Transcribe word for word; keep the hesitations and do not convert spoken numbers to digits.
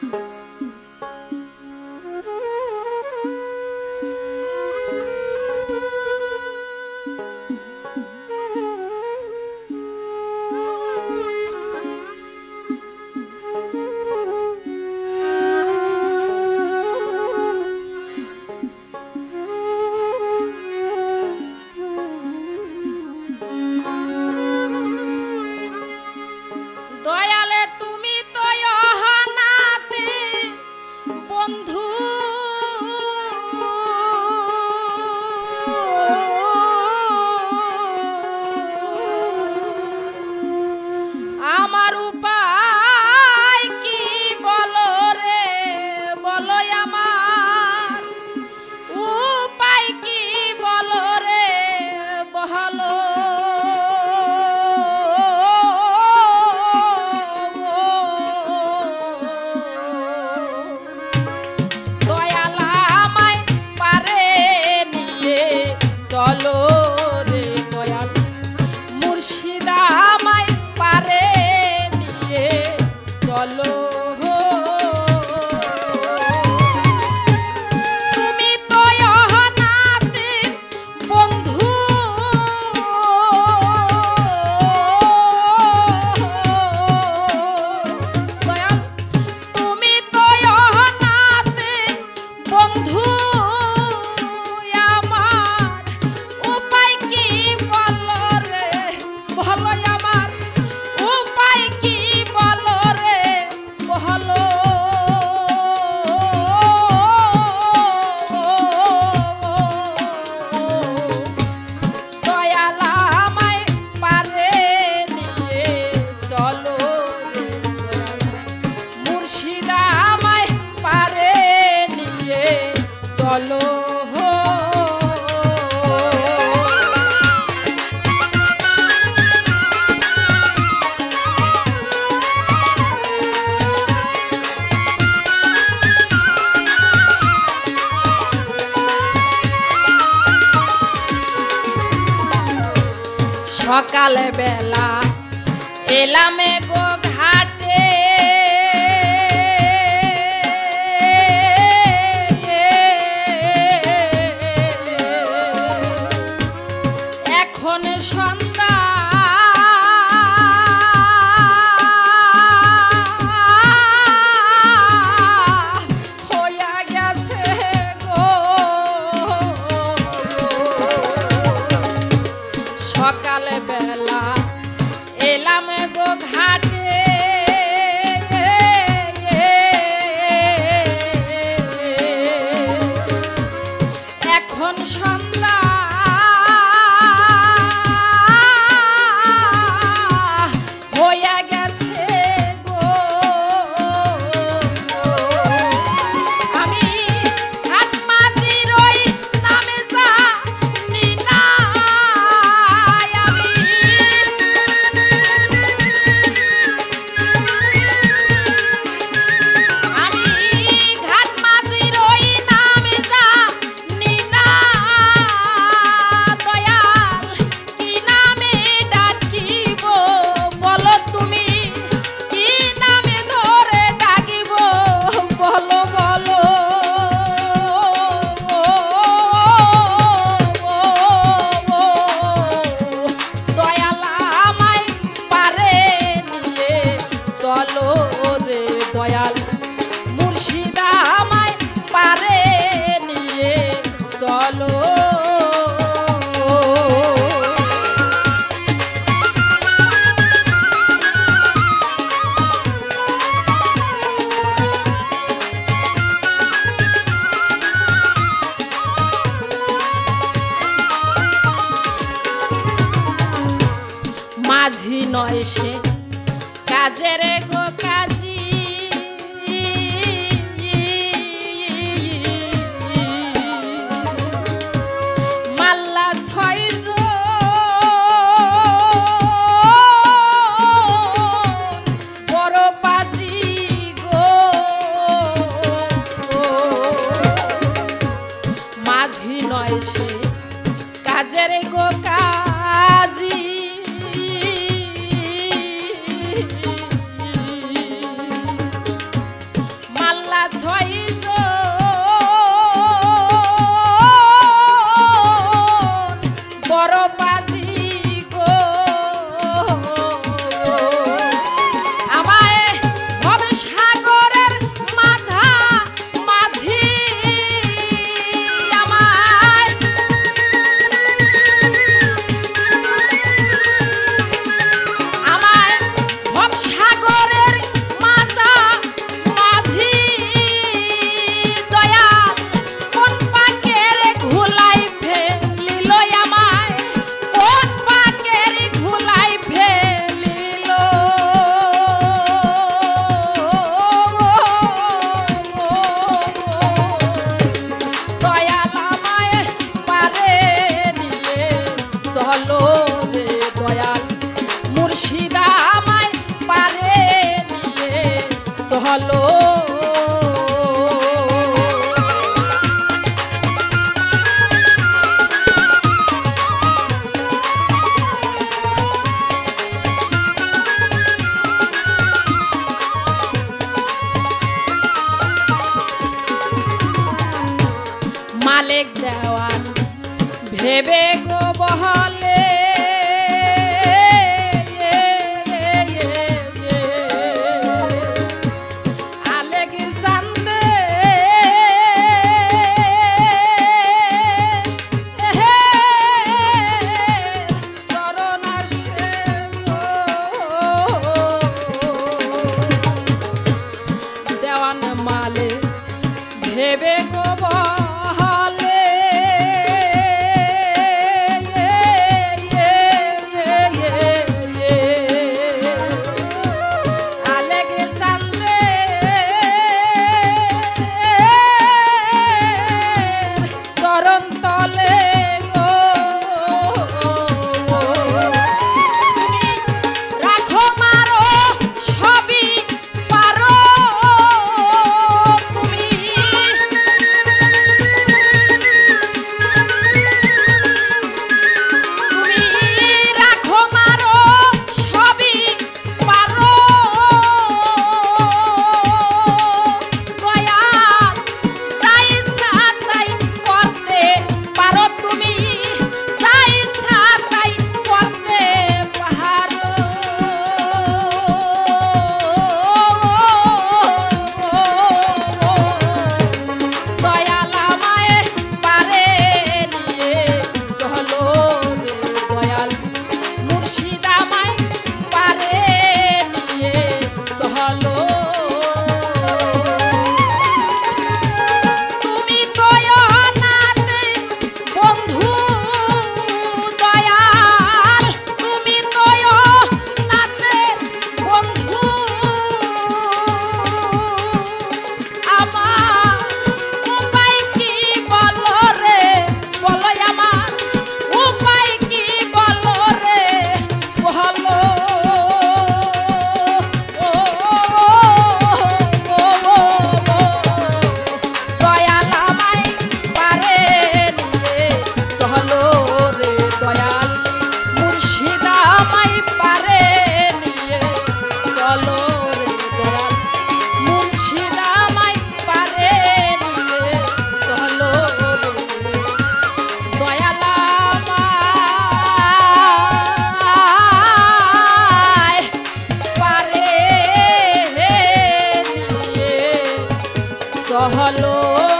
সকাল বেলা এলামে গো ঘাটে এখন সন্ধ্যা হইয়া গেছে গো সকাল বেলা এলাম গো ঘাটে এখন সন্ধ্যা হইয়া গেছে গো আমি হাত মাঝির ওই নামে জানি না মাঝি নয় সে কাজের গো কাজী মাল্লা ছয় বড় পাজি গো মাঝি নয় সে কাজের গো কাজী আরেক দেওয়ান ভেবে গো বহলে ভেবে গো বহলে আলেগে চান্দে চরণ তলে গো রাখো মারো সবই পারো তুমি রাখো মারো সবই পারো দয়া যাই ইচ্ছা তাই করতে পারো তুমি যাই ইচ্ছা তাই করতে পারো দয়াল আমায় পারে নিয়ে চলো দয়াল মুর্শিদ আমায় পারে নিয়ে চলো তুমি তো অনাথ বন্ধু দয়াল তুমি তো অনাথ বন্ধু আমার উপায় কি বলো রে বলো আমার উপায় কি বলো রে বলো ও দয়াল আমায় পারে নিয়ে চলো রে দয়াল মুর্শিদ আমায় পারে নিয়ে চলো রে দয়াল মুর্শিদ আমায় পারে নিয়ে চলো রে দয়াল আমায় পারে নিয়ে চলো